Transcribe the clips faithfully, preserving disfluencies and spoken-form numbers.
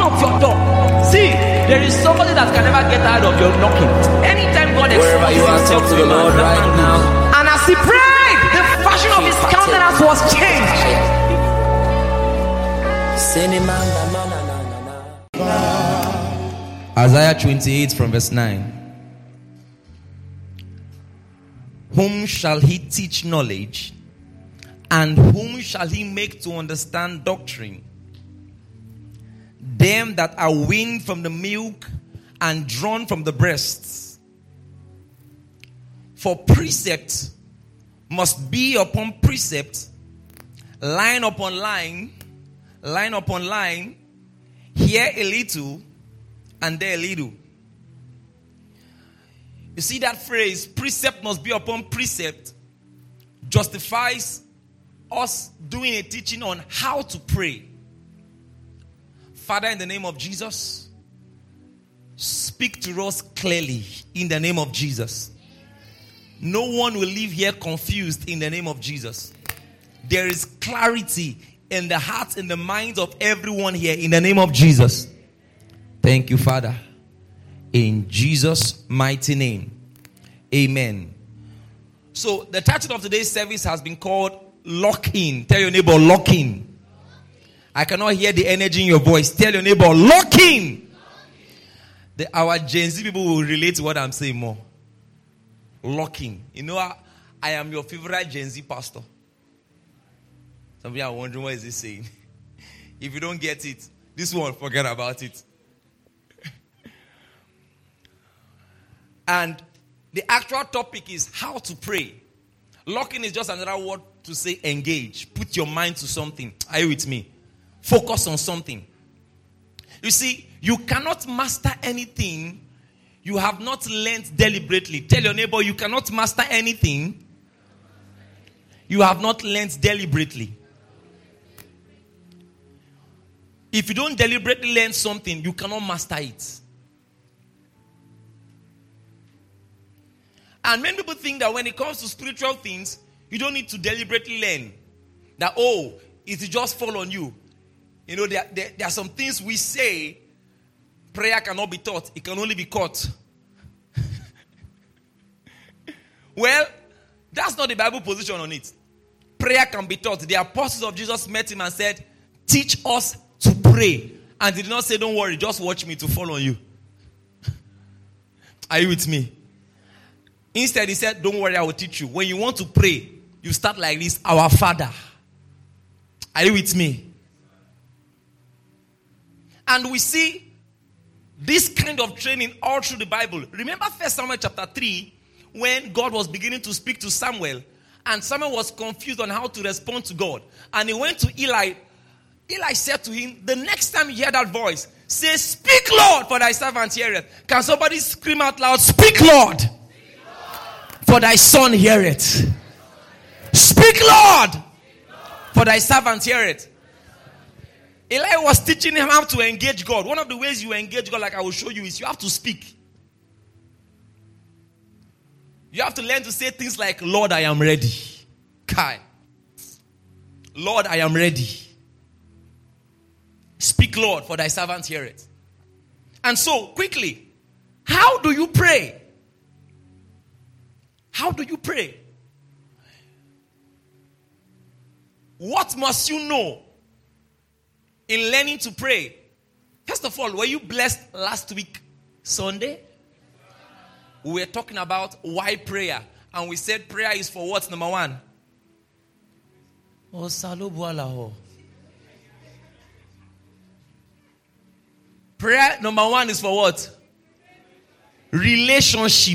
of your door. See, there is somebody that can never get out of your knocking. Anytime God wherever you are, talk to the Lord right now. And as he prayed, the fashion of his countenance was changed. Isaiah twenty-eight from verse nine. Whom shall he teach knowledge? And whom shall he make to understand doctrine? Them that are weaned from the milk and drawn from the breasts. For precept must be upon precept, line upon line, line upon line, here a little and there a little. You see that phrase, precept must be upon precept, justifies us doing a teaching on how to pray. Father, in the name of Jesus, speak to us clearly in the name of Jesus. No one will leave here confused in the name of Jesus. There is clarity in the hearts and the minds of everyone here in the name of Jesus. Thank you, Father. In Jesus' mighty name. Amen. So the title of today's service has been called Lock In. Tell your neighbor, lock in. I cannot hear the energy in your voice. Tell your neighbor, lock in. The, our Gen Z people will relate to what I'm saying more. Lock in. You know, I, I am your favorite Gen Z pastor. Some people are wondering what is he saying. If you don't get it, this one, forget about it. And the actual topic is how to pray. Locking is just another word to say engage. Put your mind to something. Are you with me? Focus on something. You see, you cannot master anything you have not learned deliberately. Tell your neighbor, you cannot master anything you have not learned deliberately. If you don't deliberately learn something, you cannot master it. And many people think that when it comes to spiritual things, you don't need to deliberately learn. That, oh, it will just fall on you. You know, there, there, there are some things we say, prayer cannot be taught. It can only be caught. Well, that's not the Bible position on it. Prayer can be taught. The apostles of Jesus met him and said, teach us to pray. And he did not say, don't worry, just watch me to fall on you. Are you with me? Instead, he said, don't worry, I will teach you. When you want to pray, you start like this, our Father. Are you with me? And we see this kind of training all through the Bible. Remember First Samuel chapter three, when God was beginning to speak to Samuel, and Samuel was confused on how to respond to God. And he went to Eli. Eli said to him, the next time you hear that voice, say, speak, Lord, for thy servant heareth. Can somebody scream out loud, speak, Lord, for thy son heareth. Speak, Lord, for thy servant heareth. Eli was teaching him how to engage God. One of the ways you engage God, like I will show you, is you have to speak. You have to learn to say things like, Lord, I am ready. Kai. Lord, I am ready. Speak, Lord, for thy servant heareth. And so, quickly, how do you pray? How do you pray? What must you know in learning to pray? First of all, were you blessed last week, Sunday? We were talking about why prayer. And we said prayer is for what, number one? Oh, salubualaho. Prayer, number one, is for what? Relationship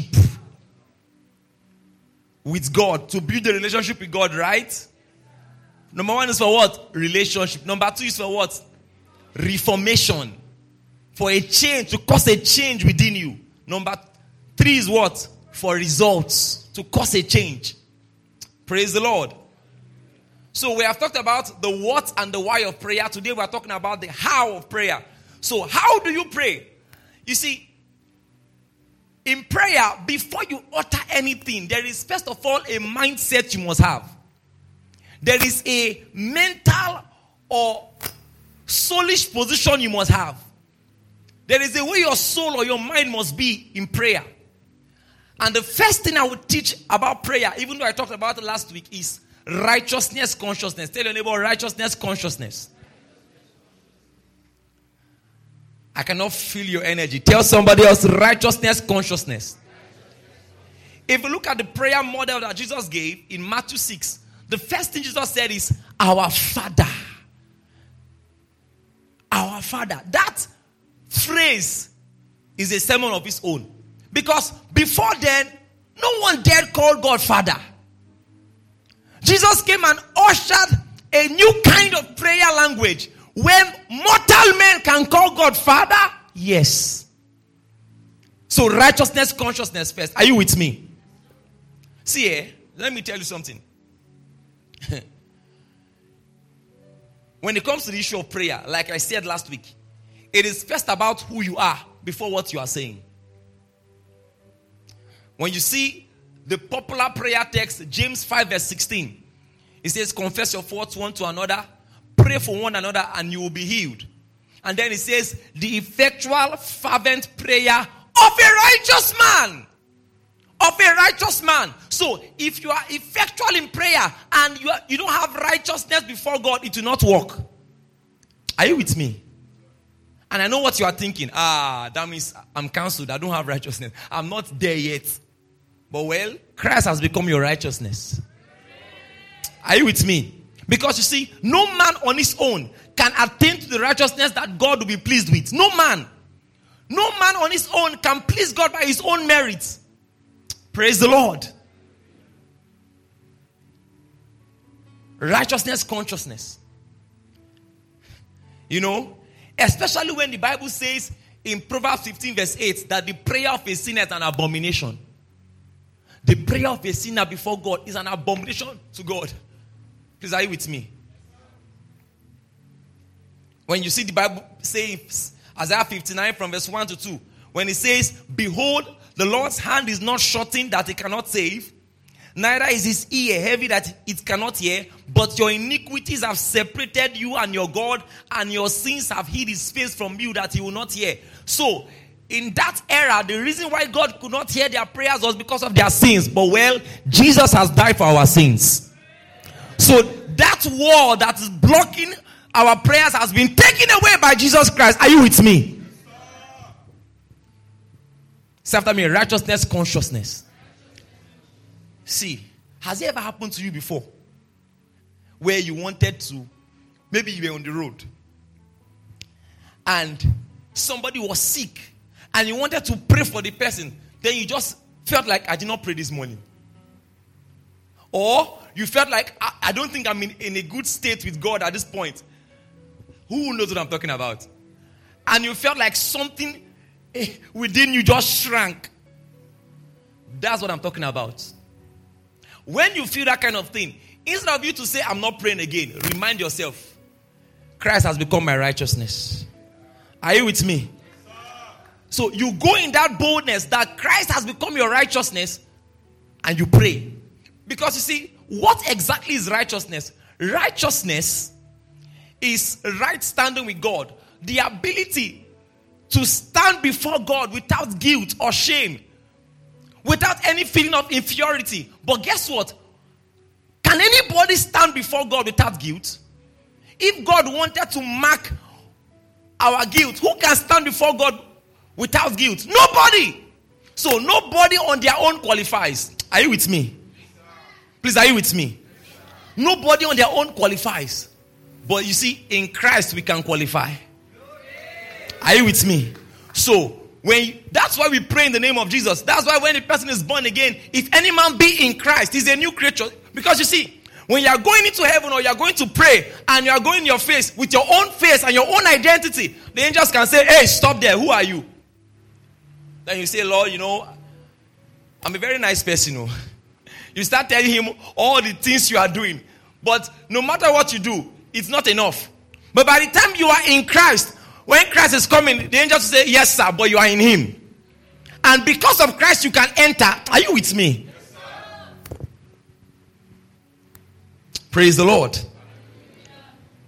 with God. To build a relationship with God, right? Number one is for what? Relationship. Number two is for what? Reformation. For a change, to cause a change within you. Number three is what? For results. To cause a change. Praise the Lord. So we have talked about the what and the why of prayer. Today we are talking about the how of prayer. So how do you pray? You see, in prayer, before you utter anything, there is first of all a mindset you must have. There is a mental or soulish position you must have. There is a way your soul or your mind must be in prayer. And the first thing I would teach about prayer, even though I talked about it last week, is righteousness consciousness. Tell your neighbor, righteousness consciousness. I cannot feel your energy. Tell somebody else, righteousness consciousness. If you look at the prayer model that Jesus gave in Matthew six, the first thing Jesus said is, our Father. Our Father. That phrase is a sermon of its own. Because before then, no one dared call God Father. Jesus came and ushered a new kind of prayer language. When mortal men can call God Father, yes. So righteousness, consciousness first. Are you with me? See here, let me tell you something. When it comes to the issue of prayer, like I said last week, it is first about who you are before what you are saying. When you see the popular prayer text, James five verse sixteen, it says, confess your faults one to another, pray for one another, and you will be healed. And then it says, the effectual, fervent prayer of a righteous man. Of a righteous man. So, if you are effectual in prayer and you, are, you don't have righteousness before God, it will not work. Are you with me? And I know what you are thinking. Ah, that means I'm cancelled. I don't have righteousness. I'm not there yet. But well, Christ has become your righteousness. Are you with me? Because you see, no man on his own can attain to the righteousness that God will be pleased with. No man. No man on his own can please God by his own merits. Praise the Lord. Righteousness, consciousness. You know, especially when the Bible says in Proverbs fifteen verse eight that the prayer of a sinner is an abomination. The prayer of a sinner before God is an abomination to God. Please, are you with me? When you see the Bible say, Isaiah fifty-nine from verse one to two, when it says, behold, the Lord's hand is not shortened that it cannot save, neither is his ear heavy that it cannot hear, but your iniquities have separated you and your God, and your sins have hid his face from you that he will not hear. So, in that era, the reason why God could not hear their prayers was because of their sins. But well, Jesus has died for our sins. So, that wall that is blocking our prayers has been taken away by Jesus Christ. Are you with me? Say after me, righteousness, consciousness. See, has it ever happened to you before? Where you wanted to, maybe you were on the road, and somebody was sick, and you wanted to pray for the person, then you just felt like, I did not pray this morning. Or you felt like, I, I don't think I'm in, in a good state with God at this point. Who knows what I'm talking about? And you felt like something within you just shrank. That's what I'm talking about. When you feel that kind of thing, instead of you to say, I'm not praying again, remind yourself, Christ has become my righteousness. Are you with me? So you go in that boldness that Christ has become your righteousness, and you pray. Because you see, what exactly is righteousness? Righteousness is right standing with God. The ability to stand before God without guilt or shame, without any feeling of inferiority. But guess what? Can anybody stand before God without guilt? If God wanted to mark our guilt, who can stand before God without guilt? Nobody. So nobody on their own qualifies. Are you with me? Please, are you with me? Nobody on their own qualifies. But you see, in Christ we can qualify. Are you with me? So, when you, that's why we pray in the name of Jesus. That's why when a person is born again, if any man be in Christ, he's a new creature. Because you see, when you are going into heaven or you are going to pray and you are going in your face with your own face and your own identity, the angels can say, hey, stop there. Who are you? Then you say, Lord, you know, I'm a very nice person. You know. You start telling him all the things you are doing. But no matter what you do, it's not enough. But by the time you are in Christ, when Christ is coming, the angels will say, yes, sir, but you are in him. And because of Christ, you can enter. Are you with me? Yes, sir. Praise the Lord.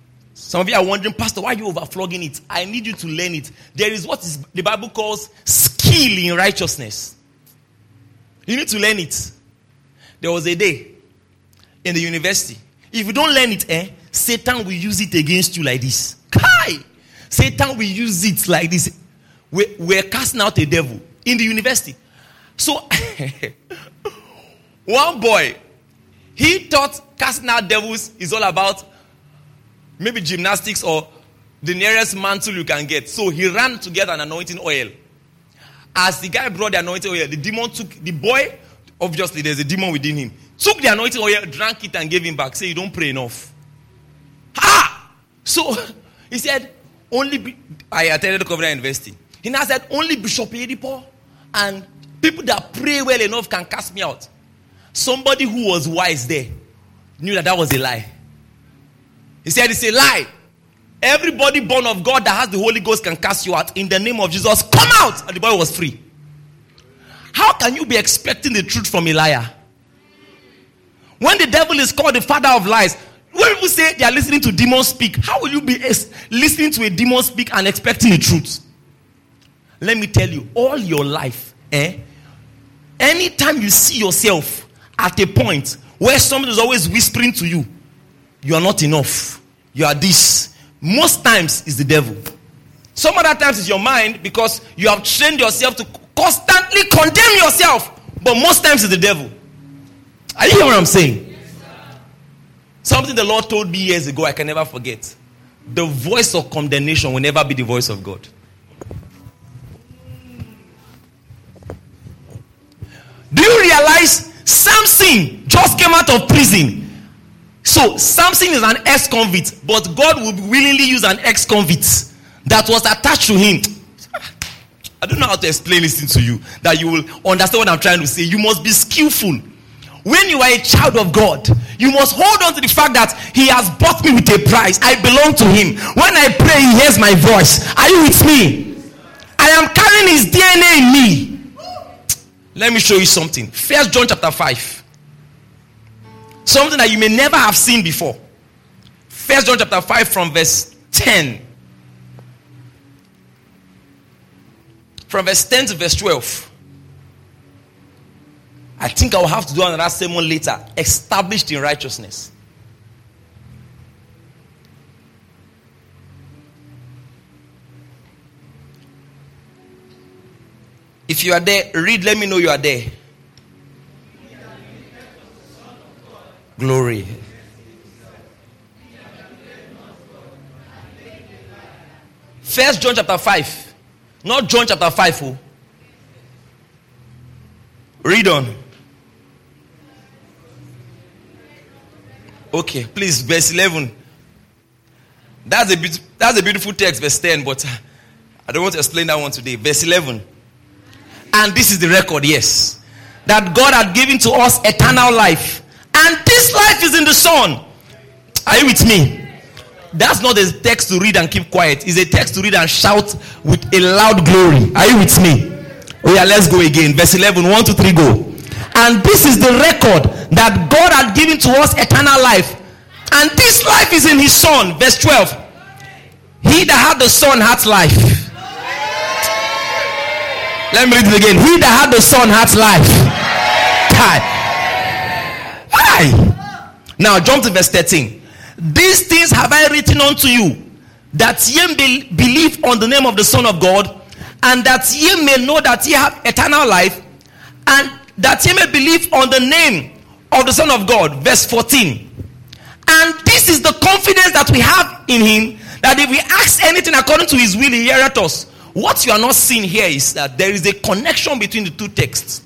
Some of you are wondering, Pastor, why are you overflogging it? I need you to learn it. There is what is the Bible calls skill in righteousness. You need to learn it. There was a day in the university. If you don't learn it, eh, Satan will use it against you like this. Kai! Satan will use it like this. We're, we're casting out a devil in the university. So, one boy, he thought casting out devils is all about maybe gymnastics or the nearest mantle you can get. So he ran to get an anointing oil. As the guy brought the anointing oil, the demon took, the boy, obviously there's a demon within him, took the anointing oil, drank it and gave him back. Say, you don't pray enough. Ha! So he said, only, be, I attended the Covenant University. He now said, only Bishop Edipo and people that pray well enough can cast me out. Somebody who was wise there knew that that was a lie. He said, it's a lie. Everybody born of God that has the Holy Ghost can cast you out. In the name of Jesus, come out! And the boy was free. How can you be expecting the truth from a liar? When the devil is called the father of lies, when people say they are listening to demons speak, how will you be listening to a demon speak and expecting the truth? Let me tell you, all your life, eh? Anytime you see yourself at a point where somebody is always whispering to you, you are not enough, you are this, most times it's the devil. Some other times it's your mind because you have trained yourself to constantly condemn yourself, but most times it's the devil. Are you hearing what I'm saying? Yes, something the Lord told me years ago I can never forget. The voice of condemnation will never be the voice of God. Do you realize Samson just came out of prison? So Samson is an ex-convict, but God would willingly use an ex-convict that was attached to him. I don't know how to explain this thing to you, that you will understand what I'm trying to say. You must be skillful. When you are a child of God, you must hold on to the fact that He has bought me with a price. I belong to Him. When I pray, He hears my voice. Are you with me? I am carrying His D N A in me. Let me show you something. First John chapter five. Something that you may never have seen before. First John chapter five from verse ten. From verse ten to verse twelve. I think I will have to do another sermon later. Established in righteousness. If you are there, read, let me know you are there. Glory. First John chapter five. Not John chapter five. Oh. Read on. Okay, please, verse eleven. That's a, be- that's a beautiful text, verse ten, but I don't want to explain that one today. Verse eleven. And this is the record, yes. That God had given to us eternal life. And this life is in the Son. Are you with me? That's not a text to read and keep quiet. It's a text to read and shout with a loud glory. Are you with me? Oh yeah, let's go again. Verse eleven, one, two, three, go. And this is the record that God had given to us eternal life. And this life is in His Son. Verse twelve. He that had the Son hath life. Let me read it again. He that had the Son hath life. Hi. Now jump to verse thirteen. These things have I written unto you, that ye may believe on the name of the Son of God, and that ye may know that ye have eternal life, and that ye may believe on the name of the Son of God. Verse fourteen. And this is the confidence that we have in Him, that if we ask anything according to His will, He heareth us. What you are not seeing here is that there is a connection between the two texts.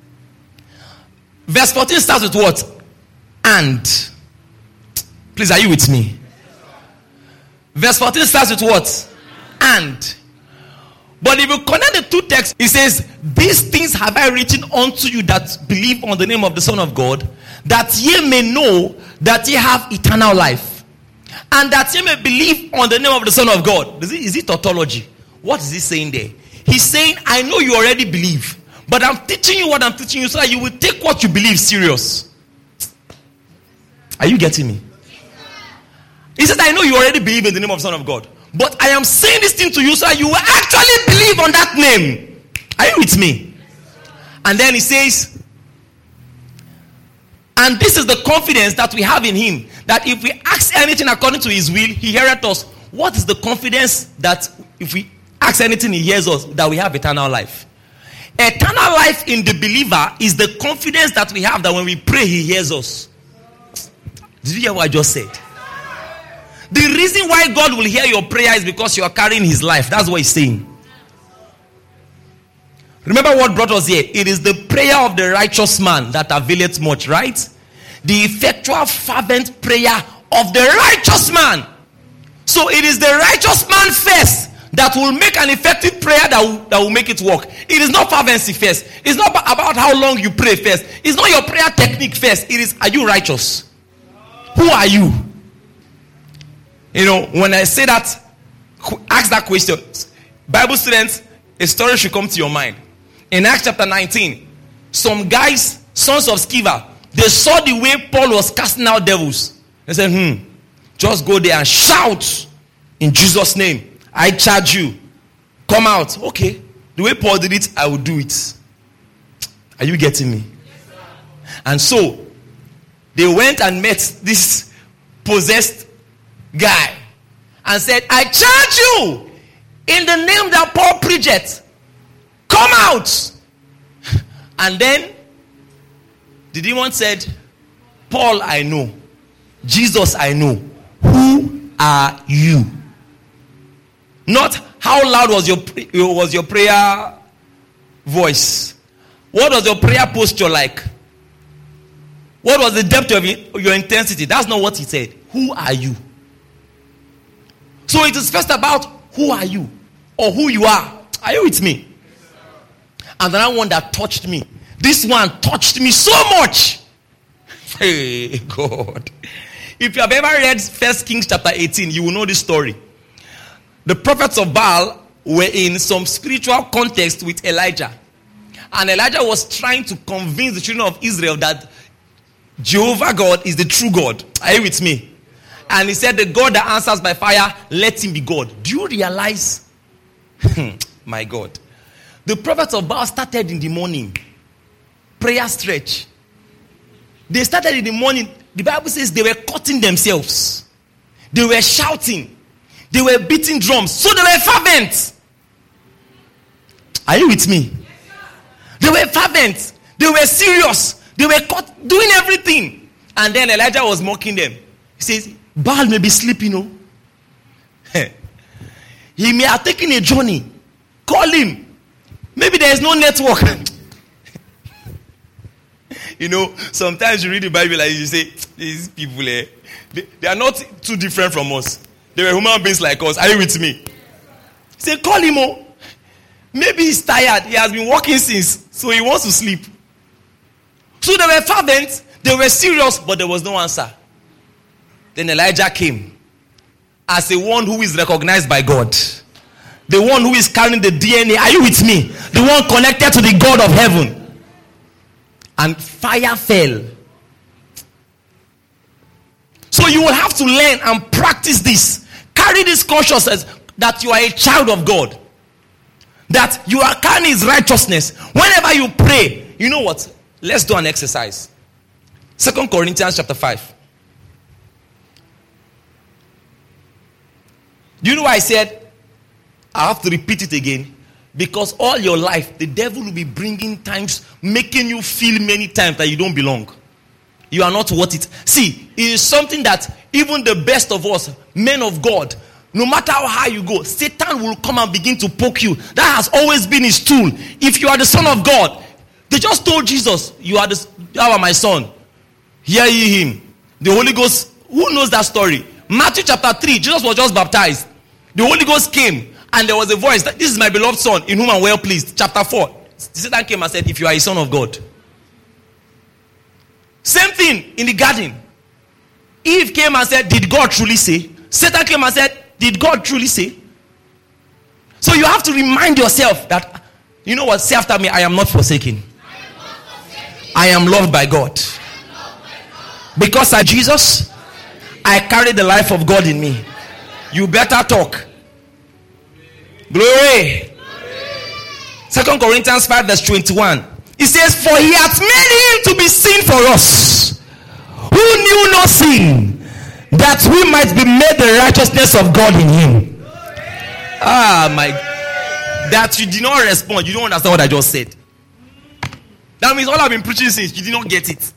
Verse fourteen starts with what? And. Please, are you with me? Verse fourteen starts with what? And. But if you connect the two texts, it says, these things have I written unto you that believe on the name of the Son of God, that ye may know that ye have eternal life, and that ye may believe on the name of the Son of God. Is it, is it tautology? What is he saying there? He's saying, I know you already believe, but I'm teaching you what I'm teaching you so that you will take what you believe serious. Are you getting me? He says, I know you already believe in the name of the Son of God, but I am saying this thing to you so that you will actually believe on that name. Are you with me? And then he says, and this is the confidence that we have in him, that if we ask anything according to his will, he heareth us. What is the confidence that if we ask anything, he hears us, that we have eternal life? Eternal life in the believer is the confidence that we have that when we pray, he hears us. Did you hear what I just said? The reason why God will hear your prayer is because you are carrying his life. That's what he's saying. Remember what brought us here? It is the prayer of the righteous man that availeth much, right? The effectual fervent prayer of the righteous man. So it is the righteous man first that will make an effective prayer that will, that will make it work. It is not fervency first. It's not about how long you pray first. It's not your prayer technique first. It is, are you righteous? Who are you? You know, when I say that, ask that question. Bible students, a story should come to your mind. In Acts chapter nineteen, some guys, sons of Sceva, they saw the way Paul was casting out devils. They said, hmm, just go there and shout in Jesus' name. I charge you. Come out. Okay. The way Paul did it, I will do it. Are you getting me? And so, they went and met this possessed guy and said, I charge you in the name that Paul preached. Come out. And then the demon said, Paul, I know. Jesus, I know. Who are you? Not how loud was your was your prayer voice. What was your prayer posture like? What was the depth of your intensity? That's not what he said. Who are you? So it is first about who are you or who you are. Are you with me? And another one that touched me. This one touched me so much. Hey, God. If you have ever read First Kings chapter eighteen, you will know this story. The prophets of Baal were in some spiritual context with Elijah. And Elijah was trying to convince the children of Israel that Jehovah God is the true God. Are you with me? And he said, the God that answers by fire, let him be God. Do you realize? My God. The prophets of Baal started in the morning. Prayer stretch. They started in the morning. The Bible says they were cutting themselves. They were shouting. They were beating drums. So they were fervent. Are you with me? They were fervent. They were serious. They were caught doing everything. And then Elijah was mocking them. He says, Baal may be sleeping, no? He may have taken a journey. Call him. Maybe there is no network. You know, sometimes you read the Bible and you say, these people, eh, they, they are not too different from us. They were human beings like us. Are you with me? He said, call him. Oh. Maybe he's tired. He has been working since. So he wants to sleep. So they were fervent. They were serious. But there was no answer. Then Elijah came. As a one who is recognized by God. The one who is carrying the D N A. Are you with me? The one connected to the God of heaven. And fire fell. So you will have to learn and practice this. Carry this consciousness that you are a child of God. That you are carrying his righteousness. Whenever you pray, you know what? Let's do an exercise. Second Corinthians chapter five. Do you know why I said I have to repeat it again? Because all your life, the devil will be bringing times, making you feel many times that you don't belong. You are not worth it. See, it is something that even the best of us, men of God, no matter how high you go, Satan will come and begin to poke you. That has always been his tool. If you are the son of God, they just told Jesus, you are the, you are my son. Hear ye him. The Holy Ghost, who knows that story? Matthew chapter three, Jesus was just baptized. The Holy Ghost came and there was a voice that this is my beloved son in whom I'm well pleased. Chapter four. Satan came and said, if you are a son of God. Same thing in the garden. Eve came and said, did God truly say? Satan came and said, did God truly say? So you have to remind yourself that, you know what, say after me, I am not forsaken. I am, not forsaken. I am loved by God. Loved by God. Because I Jesus, I carry the life of God in me. You better talk. Glory. Second Corinthians five verse twenty-one. It says, for he hath made him to be sin for us, who knew no sin, that we might be made the righteousness of God in him. Ah, my. That you did not respond. You don't understand what I just said. That means all I've been preaching since, you did not get it.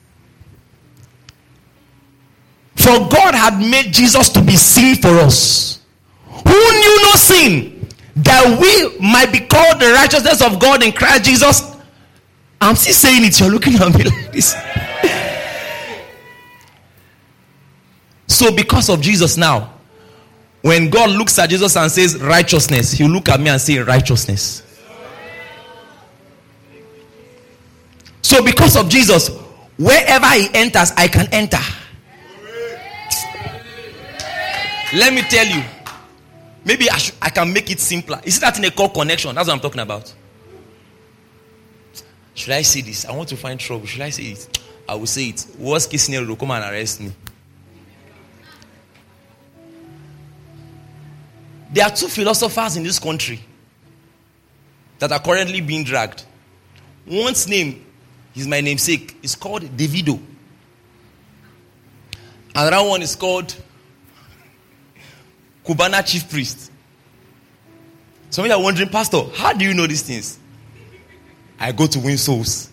For God had made Jesus to be sin for us, who knew no sin, that we might be called the righteousness of God in Christ Jesus. I'm still saying it. You're looking at me like this. So because of Jesus now, when God looks at Jesus and says righteousness, he'll look at me and say righteousness. So because of Jesus, wherever he enters, I can enter. Let me tell you. Maybe I, should, I can make it simpler. Is that in a core connection? That's what I'm talking about. Should I say this? I want to find trouble. Should I say it? I will say it. Worst case scenario, will come and arrest me. There are two philosophers in this country that are currently being dragged. One's name is my namesake. It's called Davido. Another one is called Cubana Chief Priest. Some of you are wondering, Pastor, how do you know these things? I go to win souls.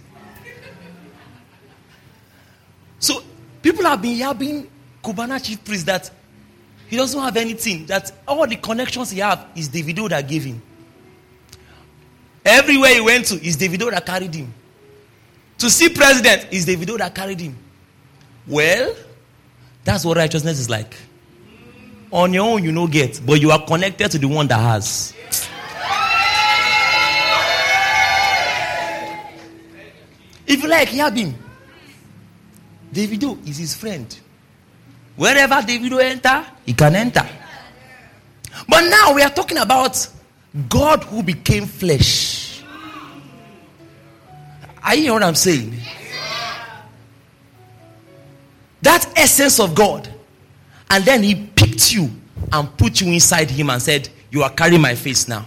So people have been yabbing Cubana Chief Priest that he doesn't have anything, that all the connections he have is Davido that gave him. Everywhere he went to is Davido that carried him. To see president is Davido that carried him. Well, that's what righteousness is like. On your own you no get, but you are connected to the one that has. If you like, yab him. Davido is his friend. Wherever Davido enter, he can enter. But now we are talking about God who became flesh. Are you hearing what I'm saying? That essence of God. And then he picked you and put you inside him and said, you are carrying my face now.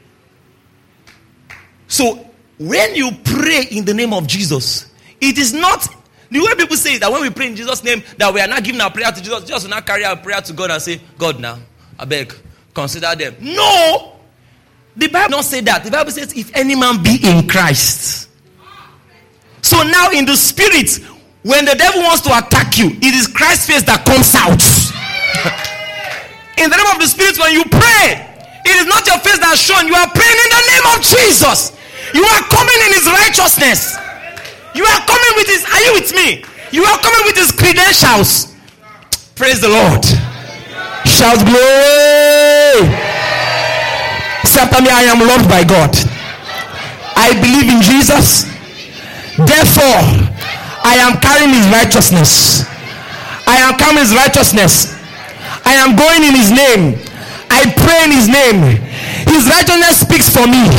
So when you pray in the name of Jesus, it is not the way people say that when we pray in Jesus' name, that we are not giving our prayer to Jesus, just not carry our prayer to God and say, God now, I beg, consider them. No! The Bible does not say that. The Bible says, if any man be in Christ. So now in the spirit, when the devil wants to attack you, it is Christ's face that comes out. In the name of the spirit, when you pray, it is not your face that's shown. You are praying in the name of Jesus. You are coming in his righteousness. You are coming with his, are you with me? You are coming with his credentials. Praise the Lord. Shout glory. Say after me, I am loved by God. I believe in Jesus. Therefore, I am carrying his righteousness. I am carrying his righteousness. I am going in his name. I pray in his name. His righteousness speaks for me.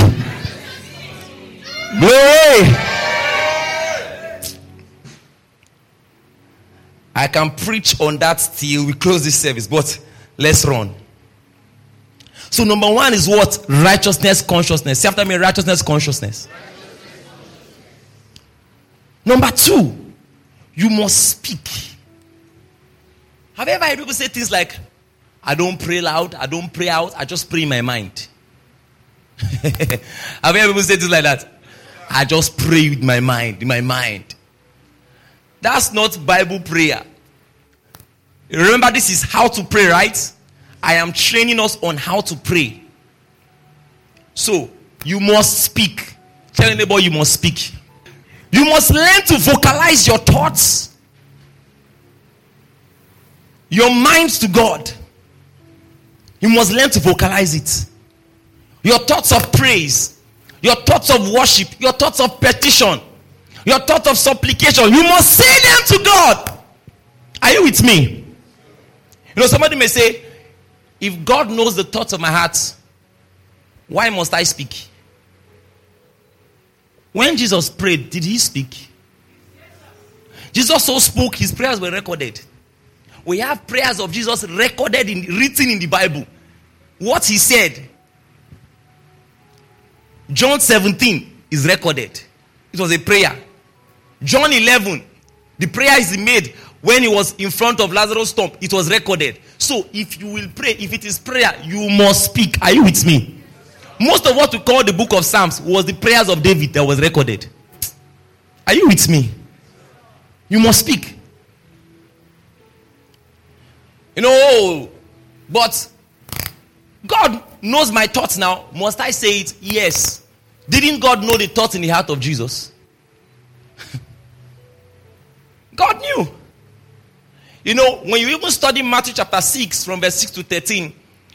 Glory. I can preach on that till we close this service, but let's run. So number one is what? Righteousness consciousness. Say after me, righteousness consciousness. Number two, you must speak. Have you ever heard people say things like, I don't pray loud, I don't pray out, I just pray in my mind? Have you ever heard people say things like that? I just pray with my mind, in my mind. That's not Bible prayer. Remember, this is how to pray, right? I am training us on how to pray. So, you must speak. Tell anybody you must speak. You must learn to vocalize your thoughts, your mind to God. You must learn to vocalize it. Your thoughts of praise, your thoughts of worship, your thoughts of petition, your thoughts of supplication. You must say them to God. Are you with me? You know, somebody may say, if God knows the thoughts of my heart, why must I speak? When Jesus prayed, did he speak? Jesus so spoke, his prayers were recorded. We have prayers of Jesus recorded in written in the Bible. What he said. John seventeen is recorded. It was a prayer. John eleven, the prayer is made when he was in front of Lazarus' tomb. It was recorded. So if you will pray, if it is prayer, you must speak. Are you with me? Most of what we call the book of Psalms was the prayers of David that was recorded. Are you with me? You must speak. You know, but God knows my thoughts now. Must I say it? Yes. Didn't God know the thoughts in the heart of Jesus? God knew. You know, when you even study Matthew chapter six from verse six to thirteen,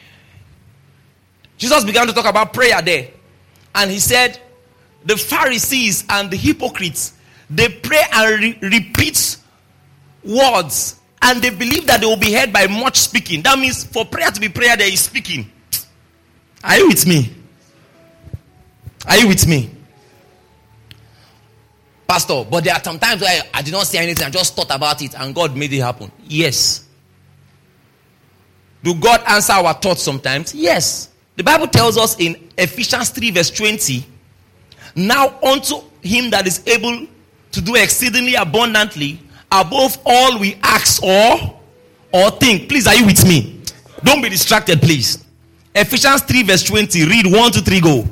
Jesus began to talk about prayer there. And he said, the Pharisees and the hypocrites, they pray and re- repeat words. And they believe that they will be heard by much speaking. That means for prayer to be prayer, there is speaking. Are you with me? Are you with me? Pastor, but there are some times where I, I did not say anything. I just thought about it and God made it happen. Yes. Do God answer our thoughts sometimes? Yes. The Bible tells us in Ephesians three verse twenty, now unto him that is able to do exceedingly abundantly above all we ask or or think. Please, are you with me? Don't be distracted, please. Ephesians three verse twenty. Read one, two, three, go.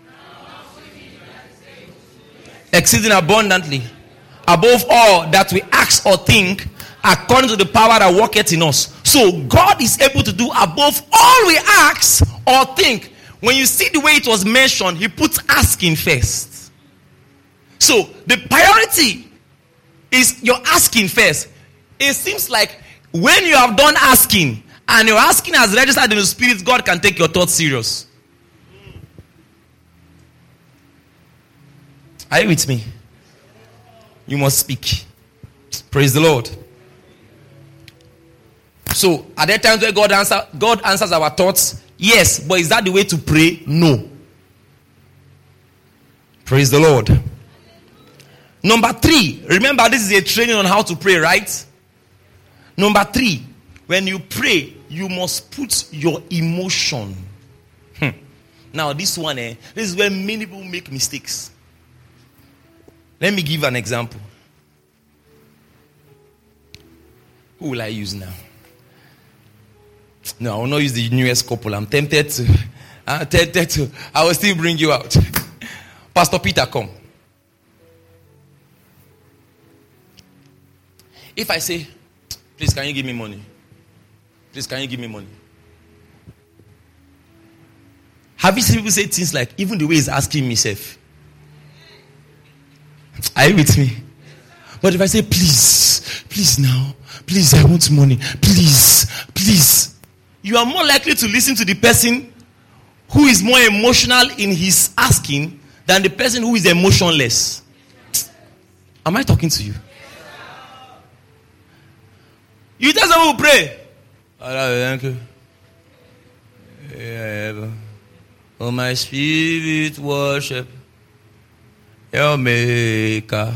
Exceeding abundantly above all that we ask or think, according to the power that worketh in us. So God is able to do above all we ask or think. When you see the way it was mentioned, he puts asking first. So the priority is you're asking first. It seems like when you have done asking and your asking has registered in the spirit, God can take your thoughts serious. Are you with me? You must speak. Praise the Lord. So, are there times where God answer, God answers our thoughts? Yes. But is that the way to pray? No. Praise the Lord. Number three. Remember, this is a training on how to pray, right? Number three. When you pray, you must put your emotion. Hmm. Now, this one, eh, this is where many people make mistakes. Let me give an example. Who will I use now? No, I will not use the newest couple. I'm tempted to. I'm tempted to. I will still bring you out. Pastor Peter, come. If I say, please, can you give me money? Please, can you give me money? Have you seen people say things like, even the way he's asking me, self? Are you with me? But if I say, please, please now, please, I want money, please, please, you are more likely to listen to the person who is more emotional in his asking than the person who is emotionless. Am I talking to you? You tell someone who pray. Thank you. Oh, my spirit worship your maker.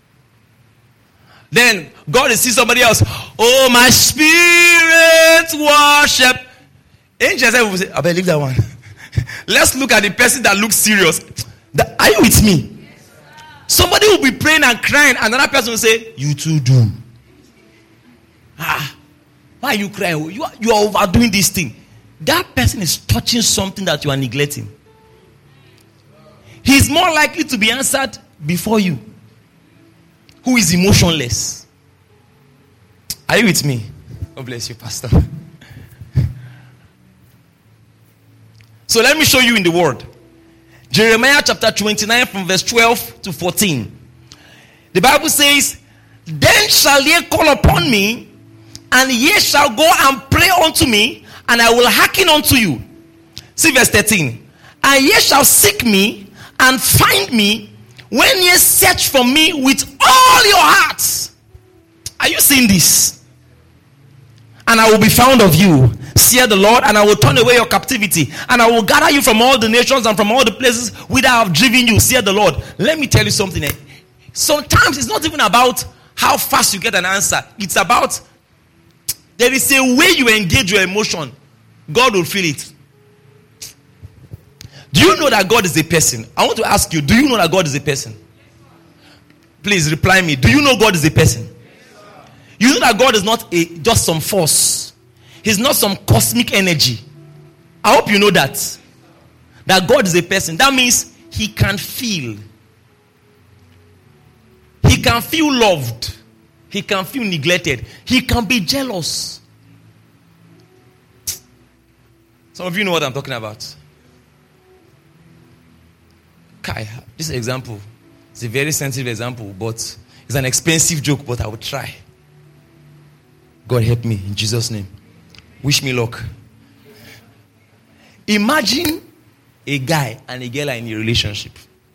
Then God will see somebody else. Oh, my spirit worship. Angels will say, I better leave that one. Let's look at the person that looks serious. The, are you with me? Yes, somebody will be praying and crying, and another person will say, you too do. Ah, why are you crying? You are, you are overdoing this thing. That person is touching something that you are neglecting. He's more likely to be answered before you, who is emotionless. Are you with me? God bless you, Pastor. So let me show you in the word. Jeremiah chapter twenty-nine from verse twelve to fourteen. The Bible says, then shall ye call upon me, and ye shall go and pray unto me, and I will hearken unto you. See verse thirteen. And ye shall seek me and find me when ye search for me with all your hearts. Are you seeing this? And I will be found of you, saith the Lord, and I will turn away your captivity, and I will gather you from all the nations and from all the places whither I have driven you, saith the Lord. Let me tell you something. Sometimes it's not even about how fast you get an answer. It's about There is a way you engage your emotion. God will feel it. Do you know that God is a person? I want to ask you, do you know that God is a person? Please reply me. Do you know God is a person? You know that God is not a just some force. He's not some cosmic energy. I hope you know that. That God is a person. That means he can feel. He can feel loved. He can feel neglected. He can be jealous. Some of you know what I'm talking about. Kai, this example is a very sensitive example, but it's an expensive joke, but I will try. God help me in Jesus' name. Wish me luck. Imagine a guy and a girl are in a relationship.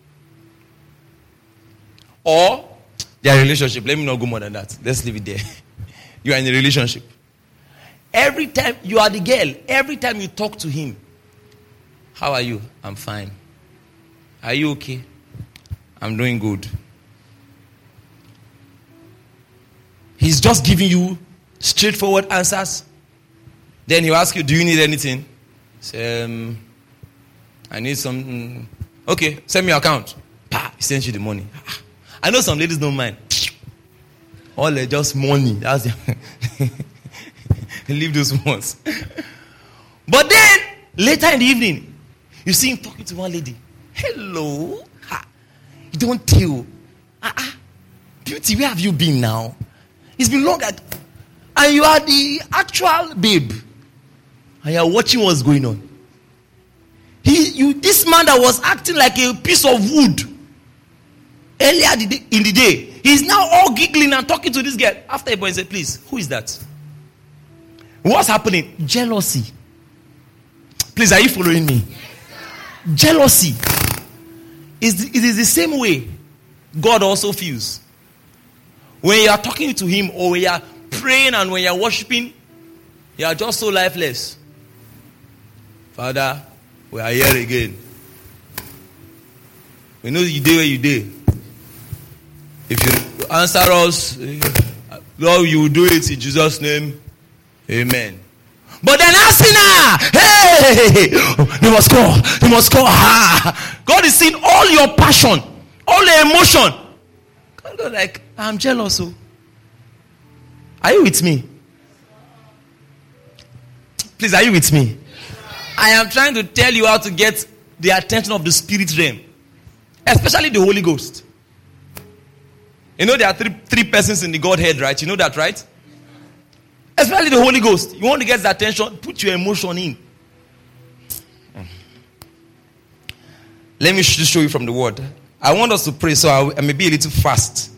Or their relationship. Let me not go more than that. Let's leave it there. You are in a relationship. Every time you are the girl, every time you talk to him, how are you? I'm fine. Are you okay? I'm doing good. He's just giving you straightforward answers. Then he'll ask you, do you need anything? Say, um, I need some. Okay, send me your account. Pa, he sends you the money. I know some ladies don't mind. All they just money. That's the leave those ones. But then, later in the evening, you see him talking to one lady. Hello. Ha. You don't tell. Ah, ah. Beauty, where have you been now? It's been long. At, and you are the actual babe. And you are watching what's going on. He, you, this man that was acting like a piece of wood earlier in the day, he's now all giggling and talking to this girl. After a point, he said, please, who is that? What's happening? Jealousy. Please, are you following me? Jealousy. Is it is the same way God also feels. When you are talking to him or when you are praying and when you are worshiping, you are just so lifeless. Father, we are here again. We know you did where you did. If you answer us, Lord, you will do it in Jesus' name. Amen. But then Asina, hey, you must call, you must call. Ah. God is seeing all your passion, all the emotion. God is like, I'm jealous. Oh. Are you with me? Please, are you with me? I am trying to tell you how to get the attention of the spirit realm, especially the Holy Ghost. You know there are three, three persons in the Godhead, right? You know that, right? Especially the Holy Ghost. You want to get the attention, put your emotion in. Let me show you from the word. I want us to pray, so I, I may be a little fast.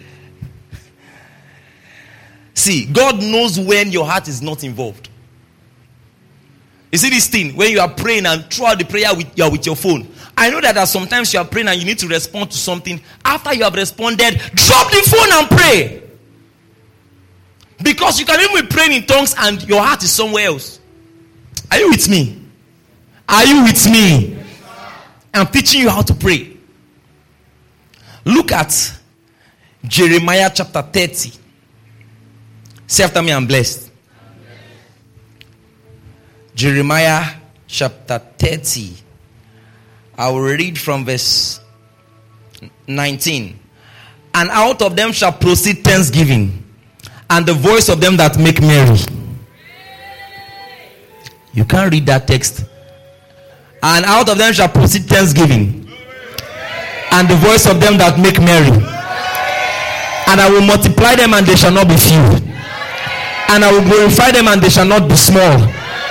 See, God knows when your heart is not involved. You see this thing, when you are praying and throughout the prayer with, you are with your phone. I know that there are sometimes you are praying and you need to respond to something. After you have responded, drop the phone and pray. Because you can even be praying in tongues and your heart is somewhere else. Are you with me? Are you with me? I'm teaching you how to pray. Look at Jeremiah chapter thirty. Say after me, I'm blessed. Jeremiah chapter thirty. I will read from verse nineteen. And out of them shall proceed thanksgiving, and the voice of them that make merry. You can't read that text. And out of them shall proceed thanksgiving, and the voice of them that make merry. And I will multiply them, and they shall not be few. And I will glorify them, and they shall not be small.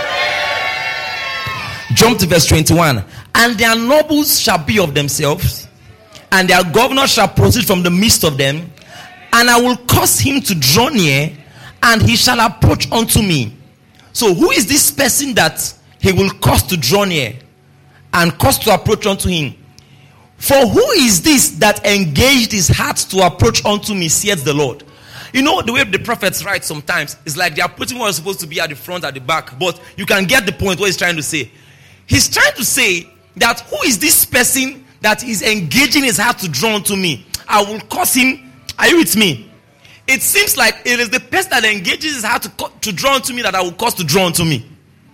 Jump to verse twenty-one. And their nobles shall be of themselves, and their governors shall proceed from the midst of them. And I will cause him to draw near, and he shall approach unto me. So who is this person that he will cause to draw near and cause to approach unto him? For who is this that engaged his heart to approach unto me, saith the Lord? You know the way the prophets write sometimes, it's like they are putting what is supposed to be at the front, at the back. But you can get the point what he's trying to say. He's trying to say that who is this person that is engaging his heart to draw unto me? I will cause him. Are you with me? it seems like it is the person that engages his heart to, co- to draw unto me that I will cause to draw unto me.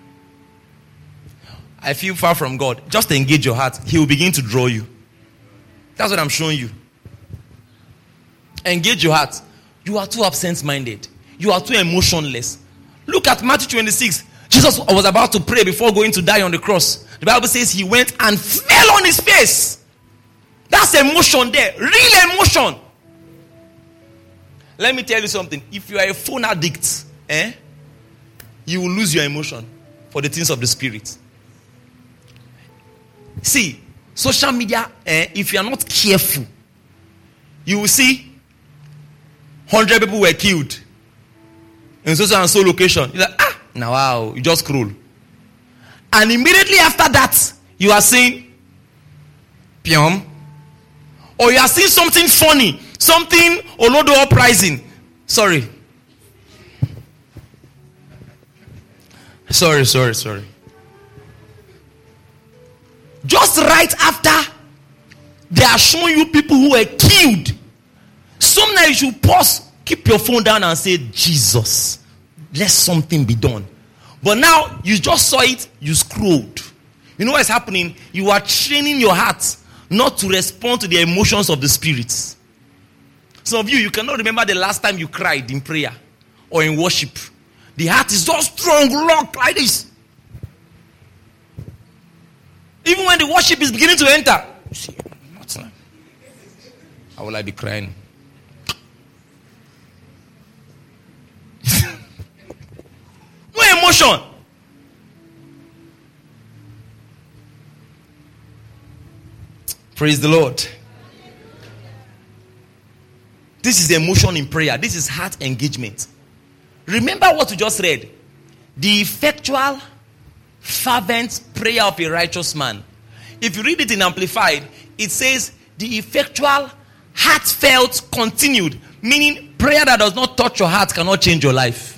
I feel far from God. Just engage your heart. He will begin to draw you. That's what I'm showing you. Engage your heart. You are too absent-minded. You are too emotionless. Look at Matthew twenty-six. Jesus was about to pray before going to die on the cross. The Bible says he went and fell on his face. That's emotion there. Real emotion. Let me tell you something. If you are a phone addict, eh, you will lose your emotion for the things of the spirit. See, social media, eh, if you are not careful, you will see one hundred people were killed in so and so location. You're like, ah, now wow, you just scroll. And immediately after that, you are seeing Pium. Or you are seeing something funny, something Olodo uprising. Sorry. Sorry, sorry, sorry. Just right after they are showing you people who were killed. Sometimes you should pause, keep your phone down and say, Jesus, let something be done. But now you just saw it, you scrolled. You know what is happening? You are training your heart not to respond to the emotions of the spirits. Some of you, you cannot remember the last time you cried in prayer or in worship. The heart is just strong, locked like this. Even when the worship is beginning to enter, you see, what's that? How will I be crying? No emotion. Praise the Lord. This is emotion in prayer. This is heart engagement. Remember what we just read. The effectual, fervent prayer of a righteous man. If you read it in Amplified, it says the effectual, heartfelt, continued. Meaning prayer that does not touch your heart cannot change your life.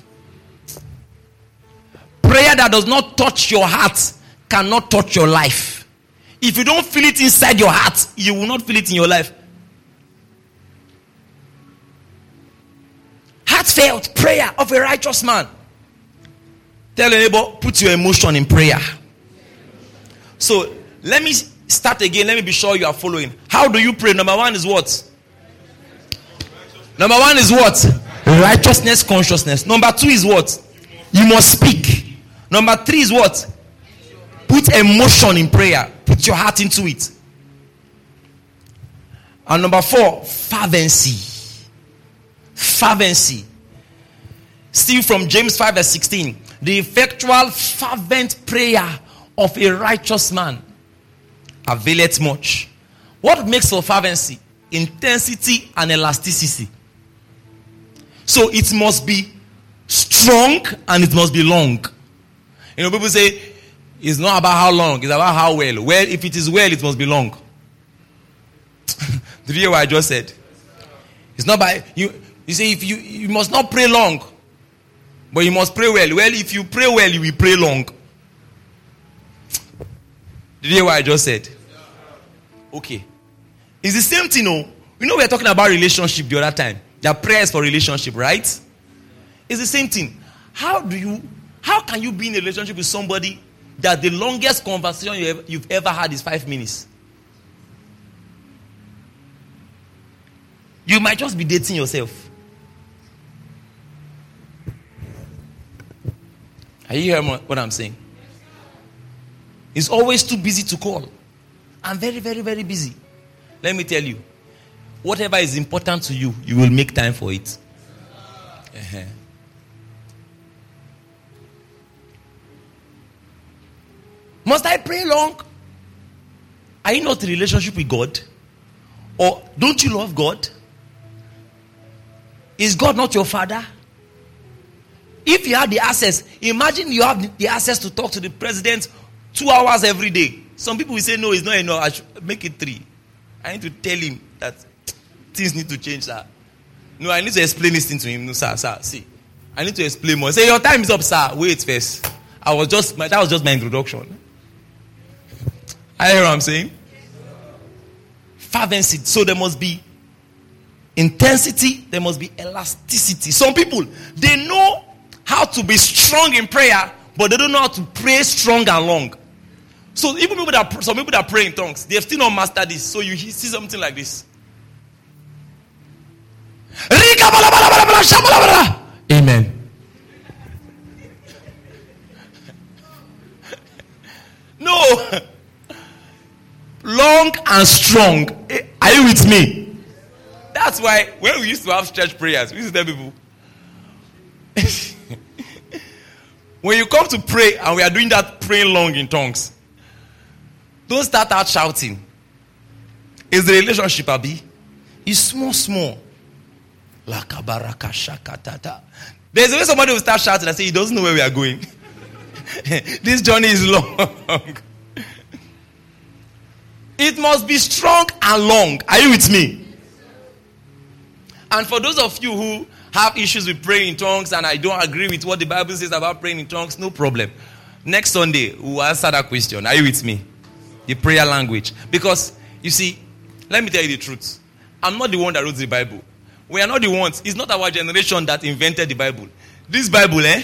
Prayer that does not touch your heart cannot touch your life. If you don't feel it inside your heart, you will not feel it in your life. Heartfelt prayer of a righteous man. Tell your neighbor, put your emotion in prayer. So, let me start again. Let me be sure you are following. How do you pray? Number one is what? Number one is what? Righteousness, consciousness. Number two is what? You must speak. Number three is what? Put emotion in prayer. Put your heart into it. And number four, fervency. Fervency. Still from James five verse sixteen. The effectual fervent prayer of a righteous man availeth much. What makes for fervency? Intensity and elasticity. So it must be strong and it must be long. You know, people say it's not about how long, it's about how well. Well, if it is well, it must be long. Did you hear what I just said? It's not by you. You say if you you must not pray long, but you must pray well. Well, if you pray well, you will pray long. Did you hear what I just said? Okay. It's the same thing, no? You know we were talking about relationship the other time. There are prayers for relationship, right? It's the same thing. How do you, how can you be in a relationship with somebody that the longest conversation you ever, you've ever had is five minutes? You might just be dating yourself. Are you hearing what I'm saying? He's always too busy to call. I'm very, very, very busy. Let me tell you, whatever is important to you, you will make time for it. Uh-huh. Must I pray long? Are you not in a relationship with God? Or don't you love God? Is God not your father? If you have the access, imagine you have the access to talk to the president two hours every day. Some people will say, no, it's not enough. I should make it three. I need to tell him that things need to change, sir. No, I need to explain this thing to him. No, sir, sir, see. I need to explain more. Say, your time is up, sir. Wait first. I was just, that was just my introduction. I hear what I'm saying? Fervency. So there must be intensity, there must be elasticity. Some people, they know how to be strong in prayer, but they don't know how to pray strong and long. So even people that some people that pray in tongues, they have still not mastered this. So you see something like this. Amen. No. Long and strong. Are you with me? That's why when we used to have church prayers, we used to tell people, when you come to pray and we are doing that praying long in tongues, don't start out shouting. Is the relationship, Abi? It's small, small. There's a way somebody will start shouting and say, he doesn't know where we are going. This journey is long. It must be strong and long. Are you with me? And for those of you who have issues with praying in tongues and I don't agree with what the Bible says about praying in tongues, no problem. Next Sunday, we'll answer that question. Are you with me? The prayer language. Because, you see, let me tell you the truth. I'm not the one that wrote the Bible. We are not the ones. It's not our generation that invented the Bible. This Bible, eh?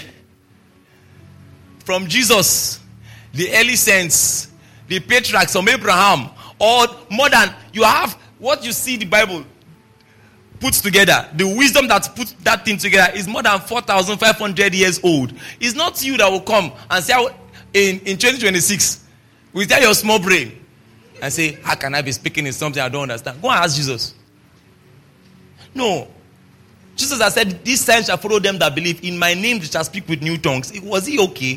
From Jesus, the early saints, the patriarchs from Abraham, or more than, you have what you see the Bible puts together. The wisdom that put that thing together is more than four thousand five hundred years old. It's not you that will come and say, in, in twenty twenty-six, we tell your small brain and say, how can I be speaking in something I don't understand? Go and ask Jesus. No. Jesus has said, these signs shall follow them that believe. In my name they shall speak with new tongues. Was he okay?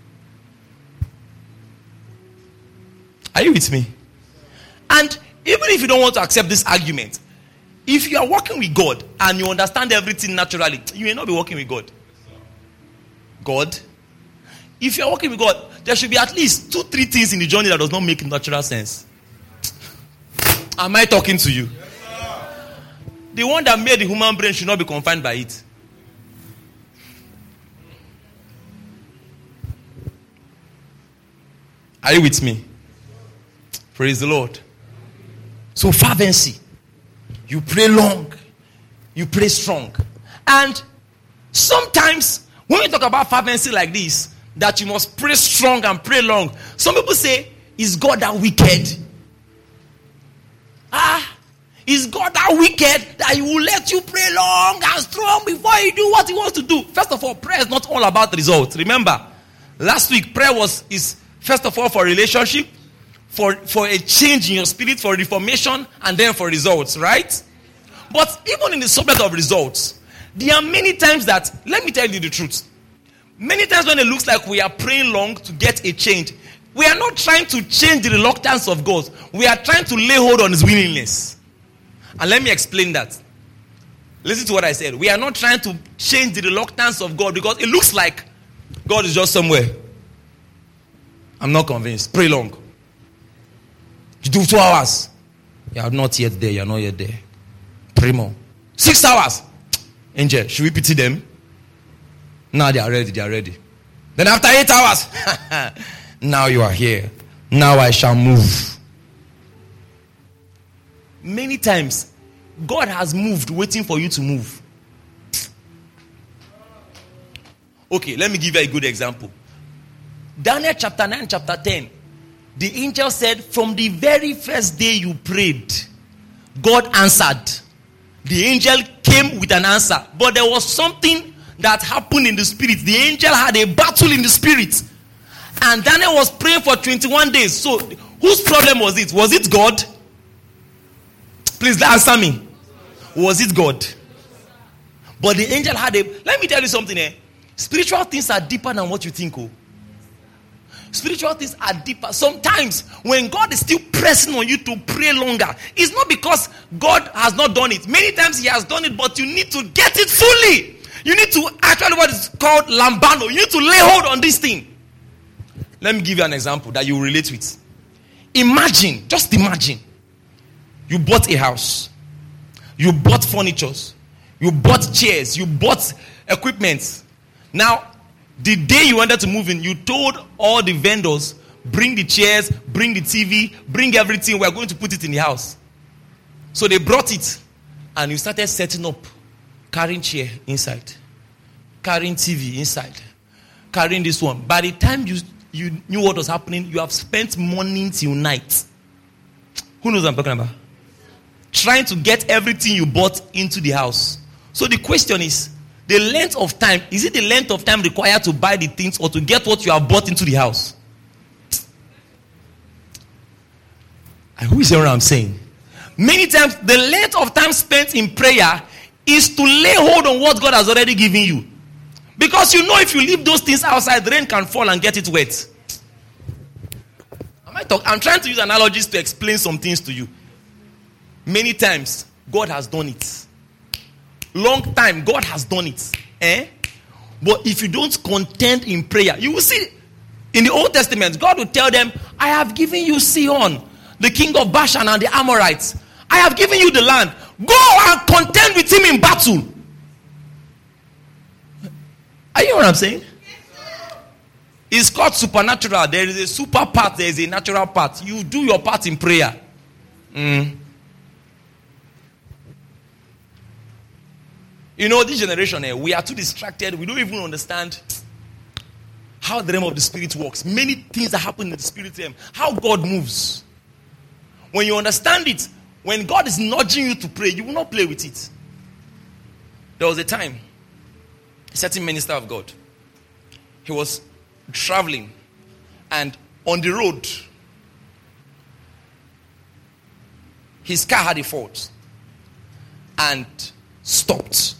Are you with me? And even if you don't want to accept this argument, if you are working with God and you understand everything naturally, you may not be working with God. God. If you are working with God, there should be at least two, three things in the journey that does not make natural sense. Am I talking to you? The one that made the human brain should not be confined by it. Are you with me? Praise the Lord. So fervency. You pray long. You pray strong. And sometimes when we talk about fervency like this, that you must pray strong and pray long, some people say, is God that wicked? Ah, is God that wicked that he will let you pray long and strong before he do what he wants to do? First of all, prayer is not all about results. Remember, last week prayer was is first of all for relationship, for, for a change in your spirit, for reformation, and then for results, right? But even in the subject of results, there are many times that, let me tell you the truth, many times when it looks like we are praying long to get a change, we are not trying to change the reluctance of God. We are trying to lay hold on his willingness. And let me explain that. Listen to what I said. We are not trying to change the reluctance of God because it looks like God is just somewhere. I'm not convinced. Pray long. You do two hours. You are not yet there. You are not yet there. Pray more. Six hours. Angel, should we pity them? Now they are ready. They are ready. Then after eight hours. Now you are here. Now I shall move. Many times, God has moved waiting for you to move. Okay, let me give you a good example. Daniel chapter nine, chapter ten. The angel said, from the very first day you prayed, God answered. The angel came with an answer. But there was something that happened in the spirit. The angel had a battle in the spirit. And Daniel was praying for twenty-one days. So, whose problem was it? Was it God? Please answer me. Was it God? But the angel had a... Let me tell you something. Eh? Spiritual things are deeper than what you think. Oh. Spiritual things are deeper. Sometimes, when God is still pressing on you to pray longer, it's not because God has not done it. Many times he has done it, but you need to get it fully. You need to actually what is called lambano. You need to lay hold on this thing. Let me give you an example that you relate with. Imagine, just imagine, you bought a house. You bought furnitures. You bought chairs. You bought equipment. Now, the day you wanted to move in, you told all the vendors, bring the chairs, bring the T V, bring everything. We're going to put it in the house. So they brought it. And you started setting up, carrying chair inside, carrying T V inside, carrying this one. By the time you, you knew what was happening, you have spent morning till night. Who knows what I'm talking about? Trying to get everything you bought into the house. So the question is, the length of time, is it the length of time required to buy the things or to get what you have bought into the house? I hope you see what I'm saying. Many times, the length of time spent in prayer is to lay hold on what God has already given you. Because you know if you leave those things outside, the rain can fall and get it wet. Am I talk- I'm trying to use analogies to explain some things to you. Many times, God has done it. Long time, God has done it. Eh? But if you don't contend in prayer, you will see in the Old Testament, God will tell them, I have given you Sihon, the king of Bashan and the Amorites. I have given you the land. Go and contend with him in battle. Are you know what I'm saying? It's called supernatural. There is a super part, there is a natural part. You do your part in prayer. Mm. You know, this generation, eh, we are too distracted. We don't even understand how the realm of the spirit works. Many things that happen in the spirit realm. How God moves. When you understand it, when God is nudging you to pray, you will not play with it. There was a time, a certain minister of God, he was traveling, and on the road, his car had a fault and stopped.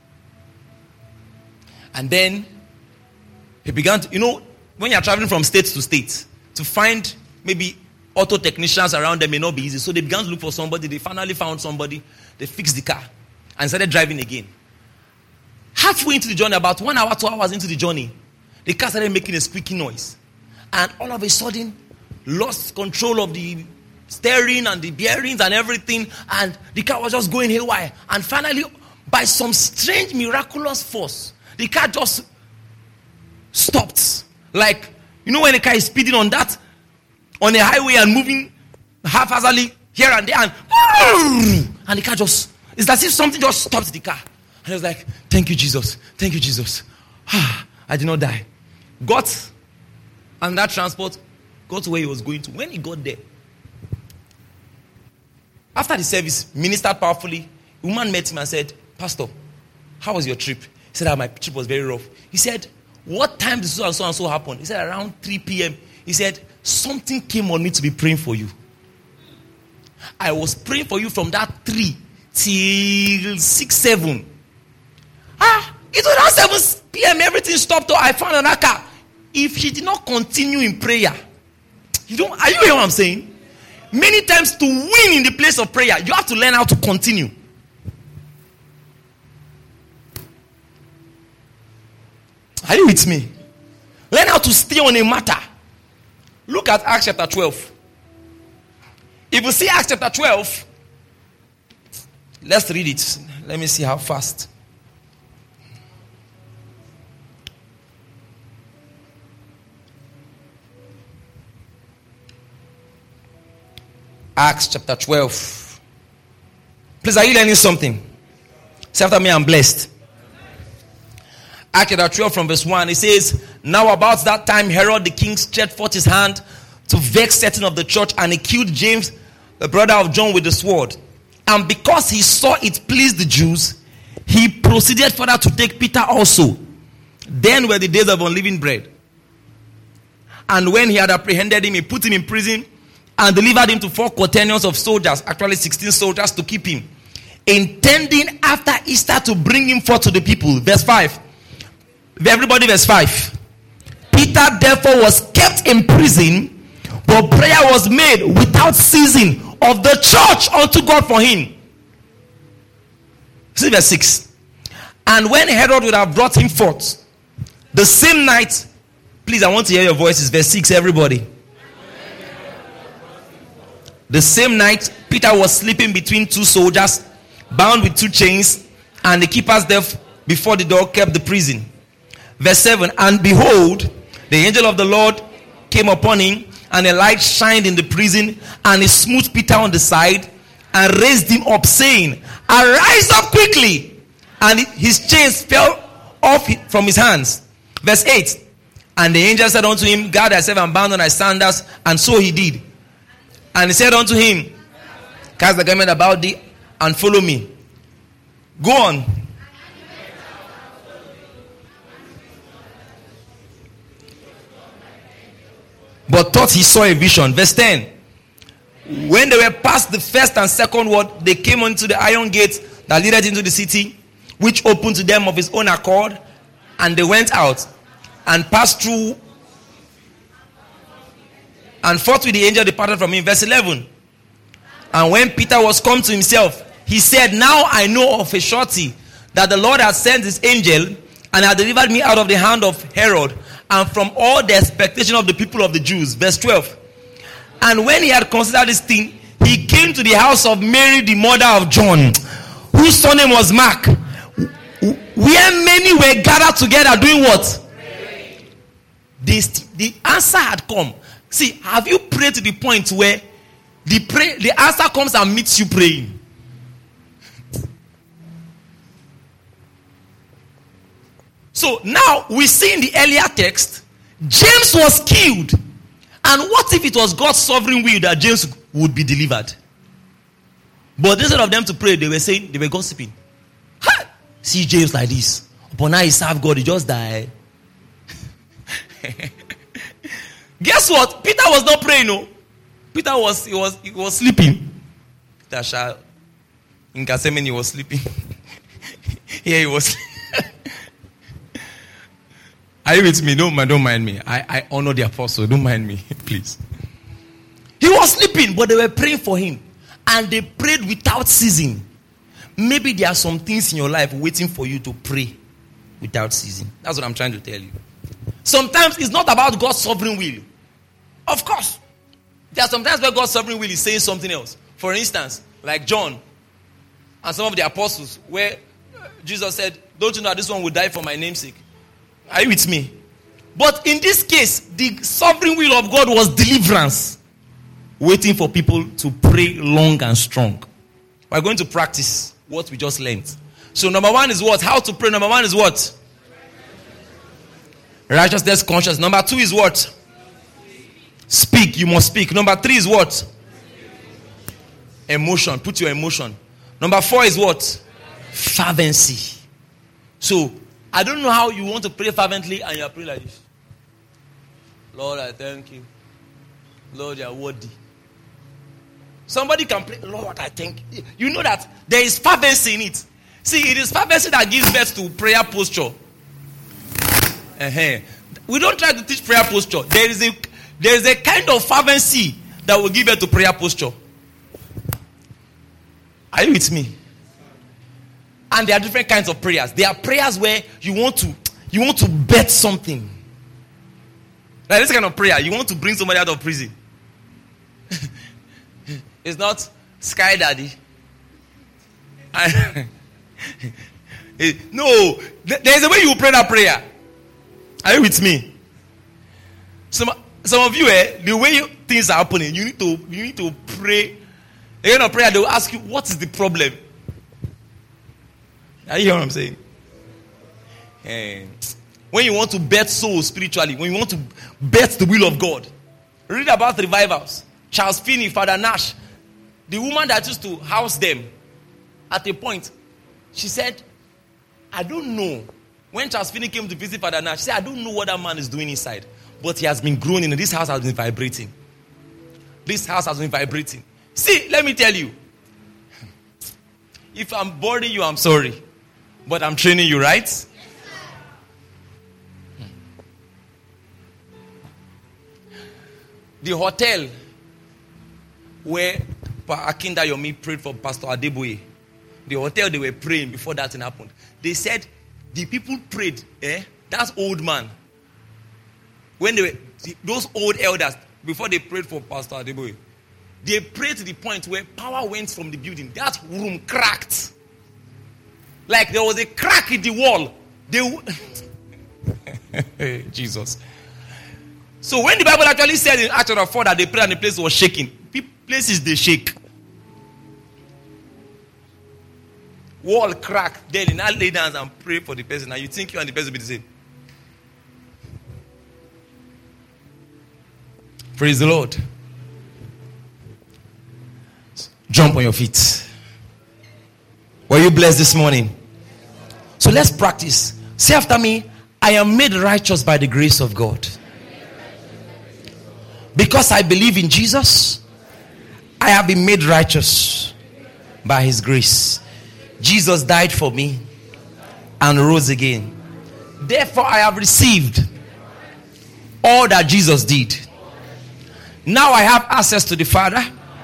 And then he began to, you know, when you're traveling from state to state, to find maybe auto technicians around them may not be easy. So they began to look for somebody. They finally found somebody. They fixed the car and started driving again. Halfway into the journey, about one hour, two hours into the journey, the car started making a squeaky noise. And all of a sudden, lost control of the steering and the bearings and everything. And the car was just going haywire. And finally, by some strange, miraculous force, the car just stopped. Like, you know when a car is speeding on that, on a highway and moving haphazardly here and there, and, and the car just, it's as if something just stopped the car. And I was like, thank you, Jesus. Thank you, Jesus. I did not die. Got on that transport, got to where he was going to. When he got there, after the service, ministered powerfully, a woman met him and said, Pastor, how was your trip? He said, ah, my trip was very rough. He said, what time did so and so and so happen? He said, around three p.m. He said, something came on me to be praying for you. I was praying for you from that three till six, seven. Ah, it was around seven p.m. Everything stopped. I found another car. If she did not continue in prayer, you don't, are you hearing what I'm saying? Many times to win in the place of prayer, you have to learn how to continue. Are you with me? Learn how to stay on a matter. Look at Acts chapter twelve. If you see Acts chapter twelve, let's read it. Let me see how fast. Acts chapter twelve. Please, are you learning something? Say after me, I'm blessed. Acts chapter twelve from verse one, it says, now about that time Herod the king stretched forth his hand to vex certain of the church, and he killed James, the brother of John, with the sword. And because he saw it pleased the Jews, he proceeded further to take Peter also. Then were the days of unleavened bread. And when he had apprehended him, he put him in prison and delivered him to four quaternions of soldiers, actually sixteen soldiers, to keep him, intending after Easter to bring him forth to the people. Verse five. Everybody, verse five. Peter therefore was kept in prison, but prayer was made without ceasing of the church unto God for him. See verse six. And when Herod would have brought him forth, the same night, please, I want to hear your voices. Verse six, everybody. The same night, Peter was sleeping between two soldiers, bound with two chains, and the keepers there before the door kept the prison. Verse seven, and behold, the angel of the Lord came upon him, and a light shined in the prison, and he smote Peter on the side, and raised him up, saying, arise up quickly. And his chains fell off from his hands. Verse eight. And the angel said unto him, guard thyself and bound on thy sandals. And so he did. And he said unto him, cast the garment about thee and follow me. Go on. But thought he saw a vision. Verse ten. When they were past the first and second ward, they came unto the iron gate that leadeth into the city, which opened to them of his own accord. And they went out and passed through, and forthwith the angel departed from him. Verse eleven. And when Peter was come to himself, he said, now I know of a surety that the Lord has sent his angel and had delivered me out of the hand of Herod and from all the expectation of the people of the Jews. Verse twelve. And when he had considered this thing, he came to the house of Mary, the mother of John, whose surname was Mark, where many were gathered together doing what? This, the answer had come. See, have you prayed to the point where the pray, the answer comes and meets you praying? So now we see in the earlier text, James was killed. And what if it was God's sovereign will that James would be delivered? But instead of them to pray, they were saying, they were gossiping. Ha! See James like this. But now he served God, he just died. Guess what? Peter was not praying, no. Peter was he was he was sleeping. Peter shall in Gethsemane he was sleeping. Here he was. Are you with me? Don't mind, don't mind me. I, I honor the apostle. Don't mind me, please. He was sleeping, but they were praying for him. And they prayed without ceasing. Maybe there are some things in your life waiting for you to pray without ceasing. That's what I'm trying to tell you. Sometimes it's not about God's sovereign will. Of course. There are sometimes where God's sovereign will is saying something else. For instance, like John and some of the apostles, where Jesus said, don't you know this one will die for my name's sake? Are you with me? But in this case, the sovereign will of God was deliverance. Waiting for people to pray long and strong. We're going to practice what we just learned. So number one is what? How to pray. Number one is what? Righteousness, conscience. Number two is what? Speak. You must speak. Number three is what? Emotion. Put your emotion. Number four is what? Fervency. So, I don't know how you want to pray fervently and you are praying like this. Lord, I thank you. Lord, you are worthy. Somebody can pray, Lord, I thank you. You know that there is fervency in it. See, it is fervency that gives birth to prayer posture. Uh-huh. We don't try to teach prayer posture. There is a there is a kind of fervency that will give birth to prayer posture. Are you with me? And there are different kinds of prayers. There are prayers where you want to you want to bet something. Like this kind of prayer, you want to bring somebody out of prison. It's not Sky Daddy. No, there is a way you pray that prayer. Are you with me? Some some of you, eh, the way you, things are happening, you need to you need to pray. The kind of prayer they will ask you, what is the problem? Are you hearing what I'm saying? Eh, when you want to bet souls spiritually, when you want to bet the will of God, read about revivals. Charles Finney, Father Nash, the woman that used to house them, at a point, she said, I don't know. When Charles Finney came to visit Father Nash, she said, I don't know what that man is doing inside. But he has been groaning and this house has been vibrating. This house has been vibrating. See, let me tell you. If I'm boring you, I'm sorry. But I'm training you, right? Yes, the hotel where Akinda Yomi prayed for Pastor Adeboye, the hotel they were praying before that thing happened. They said the people prayed, eh? That old man. When they were, those old elders, before they prayed for Pastor Adeboye, they prayed to the point where power went from the building. That room cracked. Like there was a crack in the wall. They Jesus. So when the Bible actually said in Acts chapter four that they prayed and the place was shaking, places they shake. wall crack. Then you now lay down and pray for the person. And you think you and the person will be the same. Praise the Lord. Jump on your feet. Were you blessed this morning? So let's practice. Say after me, I am made righteous by the grace of God. Because I believe in Jesus, I have been made righteous by his grace. Jesus died for me and rose again. Therefore, I have received all that Jesus did. Now I have access to the Father.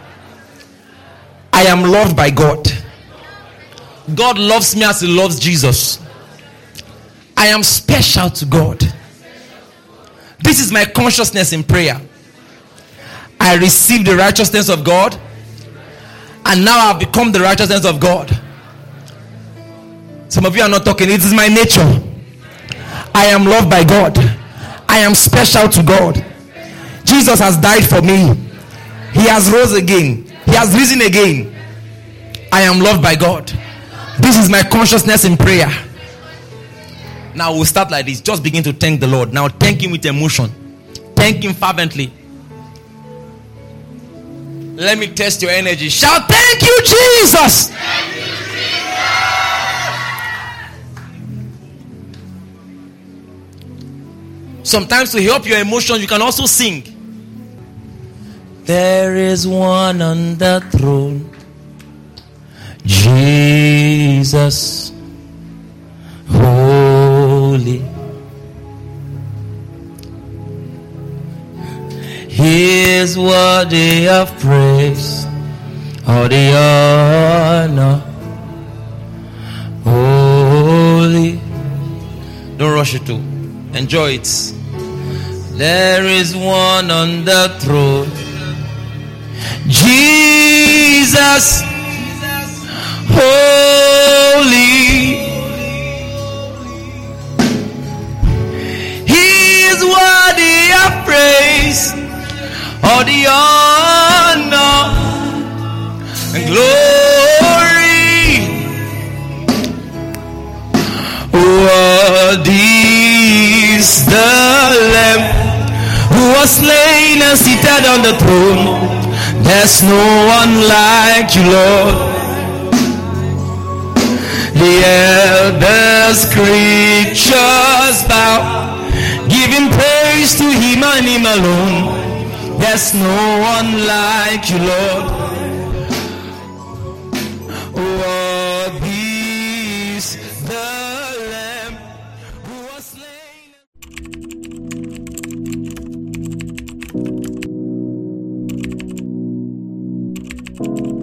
I am loved by God. God loves me as he loves Jesus. I am special to God. This is my consciousness in prayer. I receive the righteousness of God, and now I've become the righteousness of God. Some of you are not talking. It is my nature. I am loved by God. I am special to God. Jesus has died for me. He has rose again. He has risen again. I am loved by God. This is my consciousness in prayer. Now we'll start like this. Just begin to thank the Lord. Now thank him with emotion. Thank him fervently. Let me test your energy. Shout, thank you, Jesus. Thank you, Jesus. Sometimes to help your emotions, you can also sing. There is one on the throne, Jesus, holy. He is worthy of praise, all the honor, holy. Don't rush it too. Enjoy it. There is one on the throne, Jesus, holy. He is worthy of praise, all the honor and glory. Worthy is the Lamb who was slain and seated on the throne. There's no one like you, Lord. The elders, creatures bow, giving praise to him and him alone. There's no one like you, Lord. Worthy is the Lamb who was slain.